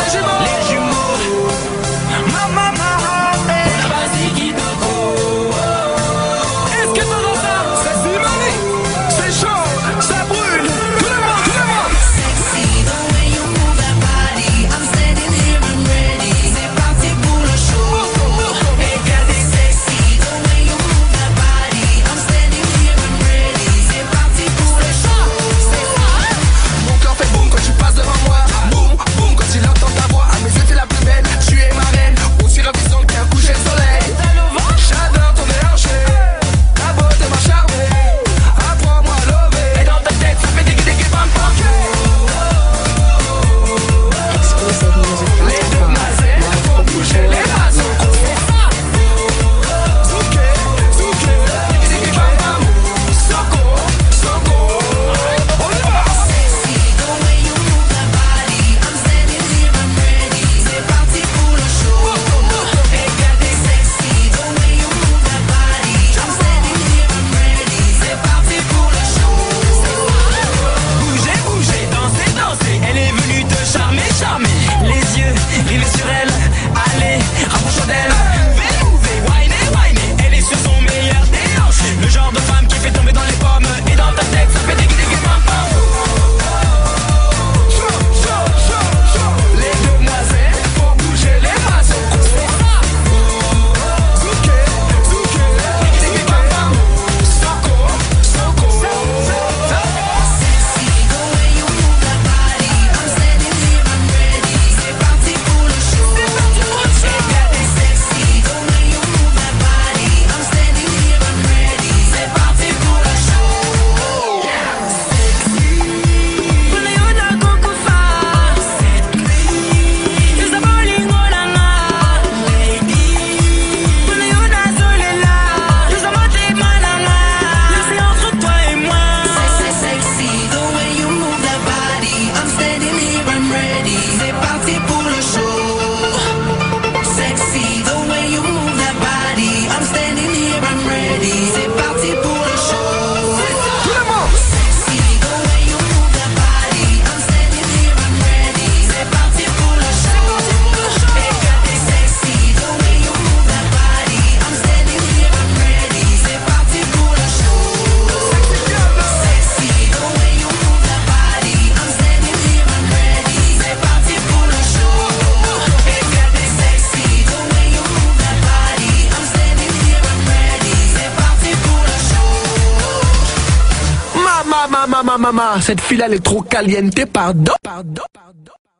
Les jumeaux. Maman, on a basi qui toko. Est-ce que t'entends ça? C'est Simone. C'est chaud, ça brûle. Tout le monde, tout le monde. Sexy, the way you move that body. I'm standing here, I'm ready. C'est parti pour le show. Regardez sexy, the way you move that body. I'm standing here, I'm ready. C'est parti pour le show. Mon cœur fait boum quand tu passes devant moi. Boum, boum quand il entend ta voix. À mes yeux t'es la plus belle, tu es ma reine. Aussi ravissante qu'un coucher de soleil. J'adore ton déhanché, ta beauté m'a charmé. Apprends-moi à lever. Et dans ta tête ça fait des pam pam. Les demoiselles font bouger les vasos. Zouké, zouké, des pam pam. Soko, soko. On y va. Sexy, the way you move that body. I'm standing here, I'm ready. C'est parti pour le show. Regardez sexy, the way you move that body. I'm standing here, I'm ready. C'est parti pour le show. Bougez, bougez, dansez, dansez. Elle est venue te charmer, charmer. Les yeux rivés sur elle. Allez, rapproche-toi d'elle. Fais mouver, whiner, whiner. Elle est sur son meilleur déhanché. Le genre de femme qui fait tomber dans les pommes. Et dans ta tête, ça fait des pam pam. Les demoiselles font bouger les vasos. Zouké, zouké, des pam pam. Soko, soko. Sexy, the way you move that body. I'm standing here, I'm ready. C'est parti pour le show. Regardez sexy, the way you move that body. I'm standing here, I'm ready. C'est parti pour le show. Sexy, the way you move that body. I'm standing here, I'm ready. C'est parti pour le show. Sexy, the way you move that body. I'm standing here, I'm ready. C'est parti pour le show. Tout le monde. Sexy, the way you move that body. I'm standing here, I'm ready. C'est parti pour le show. Regardez sexy, the way you move that body. I'm standing here, I'm ready. C'est parti pour le show. Sexy, the way you move that body. I'm standing here, I'm ready. C'est parti pour le show. Regardez sexy, the way you move that body. I'm standing here, I'm ready. C'est parti pour le show. Mama, cette fille elle est trop caliente, pardon.